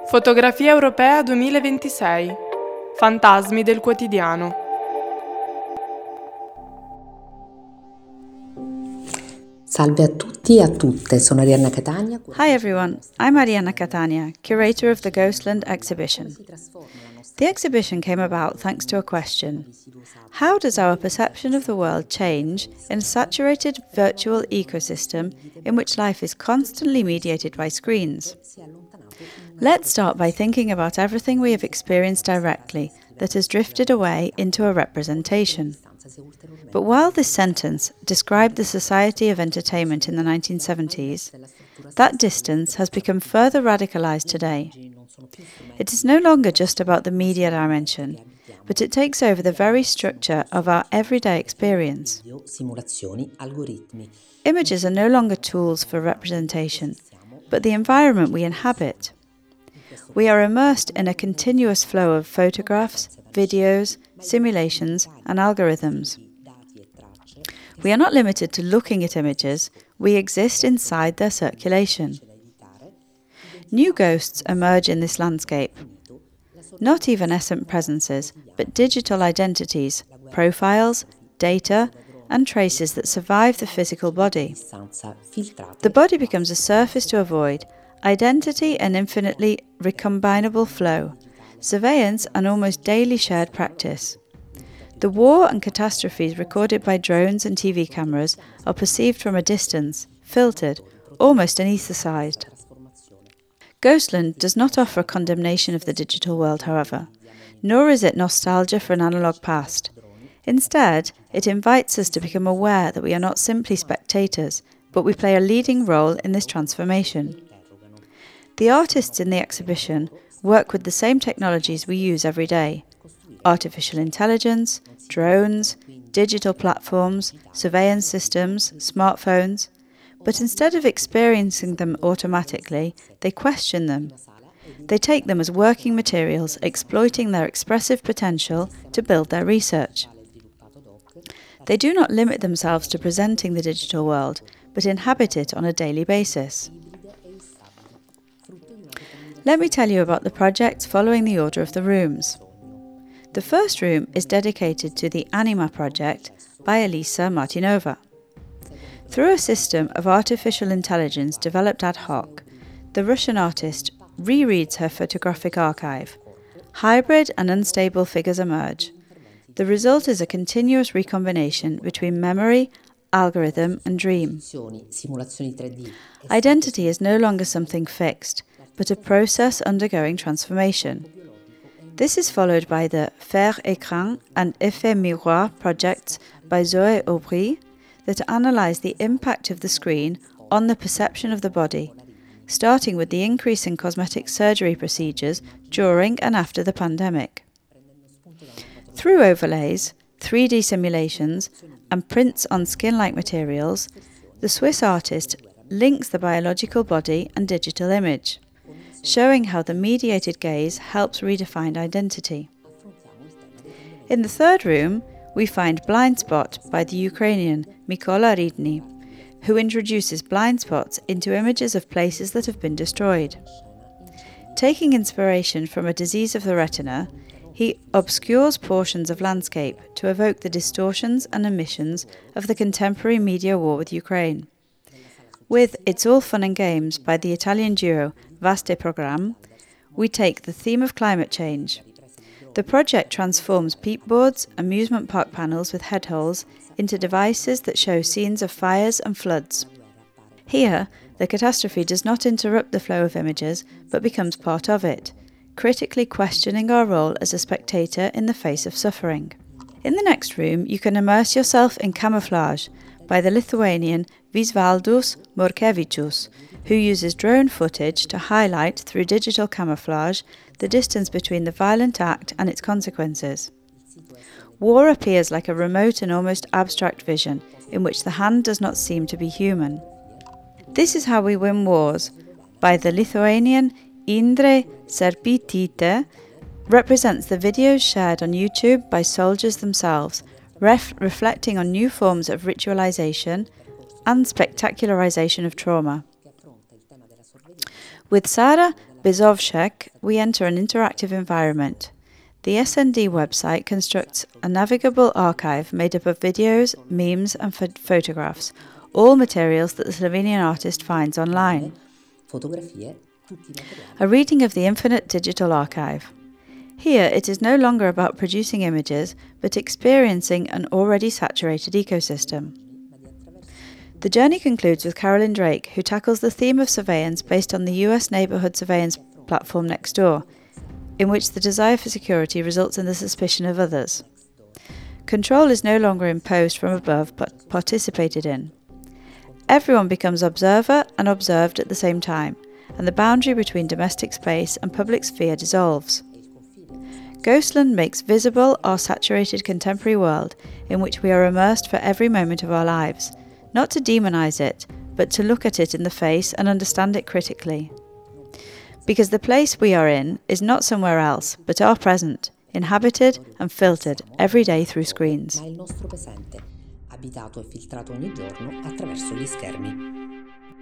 Fotografia Europea 2026. Fantasmi del quotidiano. Salve a tutti e a tutte, sono Arianna Catania. Hi everyone, I'm Arianna Catania, curator of the Ghostland exhibition. The exhibition came about thanks to a question. How does our perception of the world change in a saturated virtual ecosystem in which life is constantly mediated by screens? Let's start by thinking about everything we have experienced directly that has drifted away into a representation. But while this sentence described the society of entertainment in the 1970s, that distance has become further radicalized today. It is no longer just about the media dimension, but it takes over the very structure of our everyday experience. Images are no longer tools for representation, but the environment we inhabit. We are immersed in a continuous flow of photographs, videos, simulations, and algorithms. We are not limited to looking at images, we exist inside their circulation. New ghosts emerge in this landscape. Not evanescent presences, but digital identities, profiles, data, and traces that survive the physical body. The body becomes a surface to avoid, identity an infinitely recombinable flow, surveillance an almost daily shared practice. The war and catastrophes recorded by drones and TV cameras are perceived from a distance, filtered, almost anaesthetised. Ghostland does not offer a condemnation of the digital world, however, nor is it nostalgia for an analogue past. Instead, it invites us to become aware that we are not simply spectators, but we play a leading role in this transformation. The artists in the exhibition work with the same technologies we use every day: artificial intelligence, drones, digital platforms, surveillance systems, smartphones. But instead of experiencing them automatically, they question them. They take them as working materials, exploiting their expressive potential to build their research. They do not limit themselves to presenting the digital world, but inhabit it on a daily basis. Let me tell you about the projects following the order of the rooms. The first room is dedicated to the Anima project by Elisa Martinova. Through a system of artificial intelligence developed ad hoc, the Russian artist rereads her photographic archive. Hybrid and unstable figures emerge. The result is a continuous recombination between memory, algorithm, and dream. Identity is no longer something fixed, but a process undergoing transformation. This is followed by the Faire Écran and Effet Miroir projects by Zoé Aubry that analyse the impact of the screen on the perception of the body, starting with the increase in cosmetic surgery procedures during and after the pandemic. Through overlays, 3D simulations, and prints on skin-like materials, the Swiss artist links the biological body and digital image, showing how the mediated gaze helps redefine identity. In the third room, we find Blind Spot by the Ukrainian Mykola Rydny, who introduces blind spots into images of places that have been destroyed. Taking inspiration from a disease of the retina, he obscures portions of landscape to evoke the distortions and omissions of the contemporary media war with Ukraine. With It's All Fun and Games by the Italian duo Vaste Programme, we take the theme of climate change. The project transforms peatboards, amusement park panels with head holes into devices that show scenes of fires and floods. Here, the catastrophe does not interrupt the flow of images, but becomes part of it, critically questioning our role as a spectator in the face of suffering. In the next room, you can immerse yourself in Camouflage by the Lithuanian Visvaldas Morkevičius, who uses drone footage to highlight through digital camouflage the distance between the violent act and its consequences. War appears like a remote and almost abstract vision in which the hand does not seem to be human. This Is How We Win Wars by the Lithuanian Indrė Serpytytė represents the videos shared on YouTube by soldiers themselves, reflecting on new forms of ritualization and spectacularization of trauma. With Sara Bizovshek, we enter an interactive environment. The SND website constructs a navigable archive made up of videos, memes and photographs, all materials that the Slovenian artist finds online. A reading of the infinite digital archive. Here it is no longer about producing images, but experiencing an already saturated ecosystem. The journey concludes with Carolyn Drake, who tackles the theme of surveillance based on the US neighbourhood surveillance platform Nextdoor, in which the desire for security results in the suspicion of others. Control is no longer imposed from above, but participated in. Everyone becomes observer and observed at the same time, and the boundary between domestic space and public sphere dissolves. Ghostland makes visible our saturated contemporary world in which we are immersed for every moment of our lives, not to demonize it, but to look at it in the face and understand it critically. Because the place we are in is not somewhere else, but our present, inhabited and filtered every day through screens. Ma il nostro presente, abitato e filtrato ogni giorno attraverso gli schermi.